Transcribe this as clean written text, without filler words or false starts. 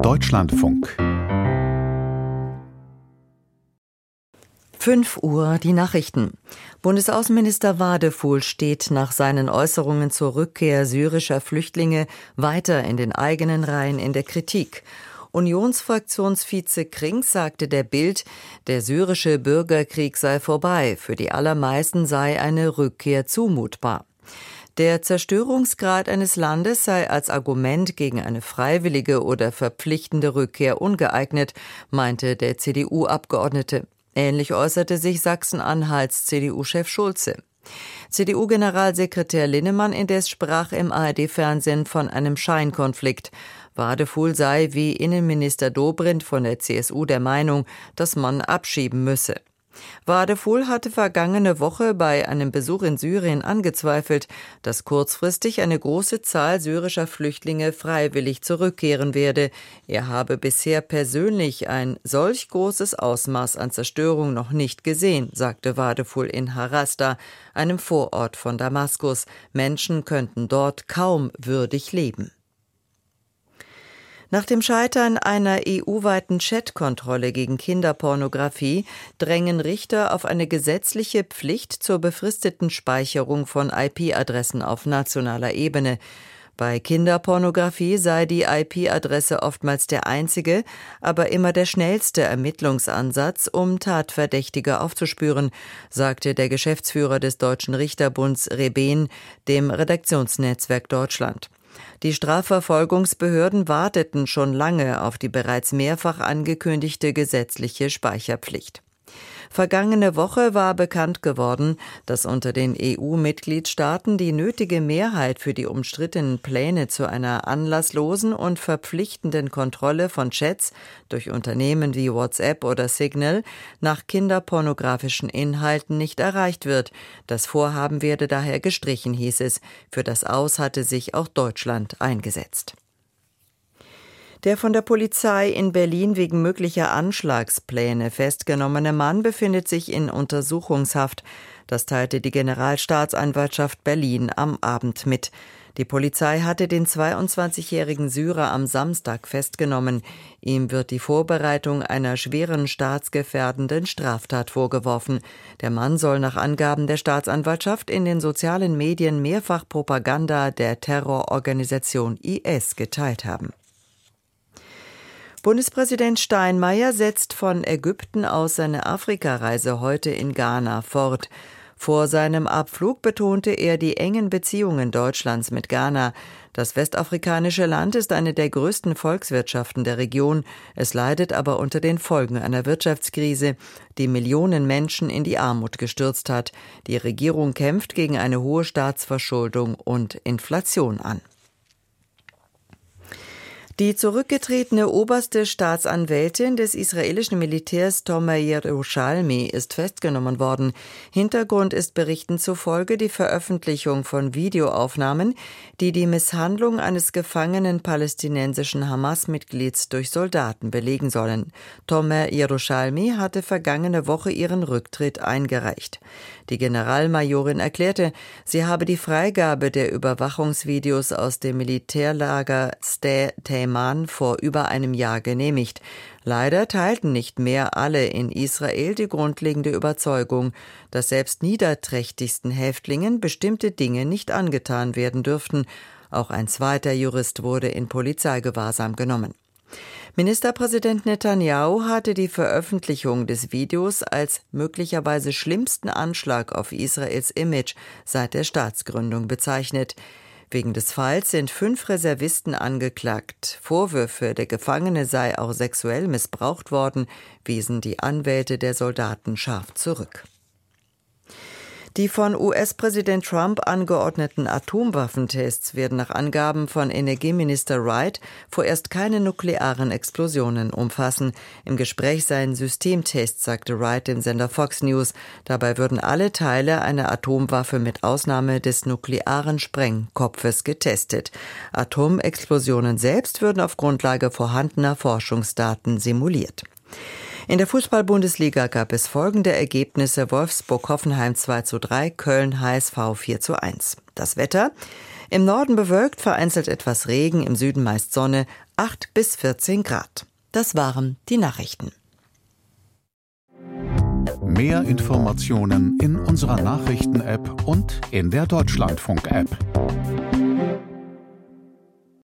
Deutschlandfunk. 5 Uhr, die Nachrichten. Bundesaußenminister Wadefuhl steht nach seinen Äußerungen zur Rückkehr syrischer Flüchtlinge weiter in den eigenen Reihen in der Kritik. Unionsfraktionsvize Krings sagte der Bild, der syrische Bürgerkrieg sei vorbei, für die allermeisten sei eine Rückkehr zumutbar. Der Zerstörungsgrad eines Landes sei als Argument gegen eine freiwillige oder verpflichtende Rückkehr ungeeignet, meinte der CDU-Abgeordnete. Ähnlich äußerte sich Sachsen-Anhalts CDU-Chef Schulze. CDU-Generalsekretär Linnemann indes sprach im ARD-Fernsehen von einem Scheinkonflikt. Wadefuhl sei wie Innenminister Dobrindt von der CSU der Meinung, dass man abschieben müsse. Wadefuhl hatte vergangene Woche bei einem Besuch in Syrien angezweifelt, dass kurzfristig eine große Zahl syrischer Flüchtlinge freiwillig zurückkehren werde. Er habe bisher persönlich ein solch großes Ausmaß an Zerstörung noch nicht gesehen, sagte Wadefuhl in Harasta, einem Vorort von Damaskus. Menschen könnten dort kaum würdig leben. Nach dem Scheitern einer EU-weiten Chat-Kontrolle gegen Kinderpornografie drängen Richter auf eine gesetzliche Pflicht zur befristeten Speicherung von IP-Adressen auf nationaler Ebene. Bei Kinderpornografie sei die IP-Adresse oftmals der einzige, aber immer der schnellste Ermittlungsansatz, um Tatverdächtige aufzuspüren, sagte der Geschäftsführer des Deutschen Richterbunds Reben dem Redaktionsnetzwerk Deutschland. Die Strafverfolgungsbehörden warteten schon lange auf die bereits mehrfach angekündigte gesetzliche Speicherpflicht. Vergangene Woche war bekannt geworden, dass unter den EU-Mitgliedstaaten die nötige Mehrheit für die umstrittenen Pläne zu einer anlasslosen und verpflichtenden Kontrolle von Chats durch Unternehmen wie WhatsApp oder Signal nach kinderpornografischen Inhalten nicht erreicht wird. Das Vorhaben werde daher gestrichen, hieß es. Für das Aus hatte sich auch Deutschland eingesetzt. Der von der Polizei in Berlin wegen möglicher Anschlagspläne festgenommene Mann befindet sich in Untersuchungshaft. Das teilte die Generalstaatsanwaltschaft Berlin am Abend mit. Die Polizei hatte den 22-jährigen Syrer am Samstag festgenommen. Ihm wird die Vorbereitung einer schweren staatsgefährdenden Straftat vorgeworfen. Der Mann soll nach Angaben der Staatsanwaltschaft in den sozialen Medien mehrfach Propaganda der Terrororganisation IS geteilt haben. Bundespräsident Steinmeier setzt von Ägypten aus seine Afrikareise heute in Ghana fort. Vor seinem Abflug betonte er die engen Beziehungen Deutschlands mit Ghana. Das westafrikanische Land ist eine der größten Volkswirtschaften der Region. Es leidet aber unter den Folgen einer Wirtschaftskrise, die Millionen Menschen in die Armut gestürzt hat. Die Regierung kämpft gegen eine hohe Staatsverschuldung und Inflation an. Die zurückgetretene oberste Staatsanwältin des israelischen Militärs Tomer Yerushalmi ist festgenommen worden. Hintergrund ist Berichten zufolge die Veröffentlichung von Videoaufnahmen, die die Misshandlung eines gefangenen palästinensischen Hamas-Mitglieds durch Soldaten belegen sollen. Tomer Yerushalmi hatte vergangene Woche ihren Rücktritt eingereicht. Die Generalmajorin erklärte, sie habe die Freigabe der Überwachungsvideos aus dem Militärlager Sde Teiman vor über einem Jahr genehmigt. Leider teilten nicht mehr alle in Israel die grundlegende Überzeugung, dass selbst niederträchtigsten Häftlingen bestimmte Dinge nicht angetan werden dürften. Auch ein zweiter Jurist wurde in Polizeigewahrsam genommen. Ministerpräsident Netanyahu hatte die Veröffentlichung des Videos als möglicherweise schlimmsten Anschlag auf Israels Image seit der Staatsgründung bezeichnet. Wegen des Falls sind 5 Reservisten angeklagt. Vorwürfe, der Gefangene sei auch sexuell missbraucht worden, wiesen die Anwälte der Soldaten scharf zurück. Die von US-Präsident Trump angeordneten Atomwaffentests werden nach Angaben von Energieminister Wright vorerst keine nuklearen Explosionen umfassen. Im Gespräch seien Systemtests, sagte Wright dem Sender Fox News. Dabei würden alle Teile einer Atomwaffe mit Ausnahme des nuklearen Sprengkopfes getestet. Atomexplosionen selbst würden auf Grundlage vorhandener Forschungsdaten simuliert. In der Fußball-Bundesliga gab es folgende Ergebnisse: Wolfsburg-Hoffenheim 2:3, Köln-HSV 4:1. Das Wetter: im Norden bewölkt, vereinzelt etwas Regen, im Süden meist Sonne, 8 bis 14 Grad. Das waren die Nachrichten. Mehr Informationen in unserer Nachrichten-App und in der Deutschlandfunk-App.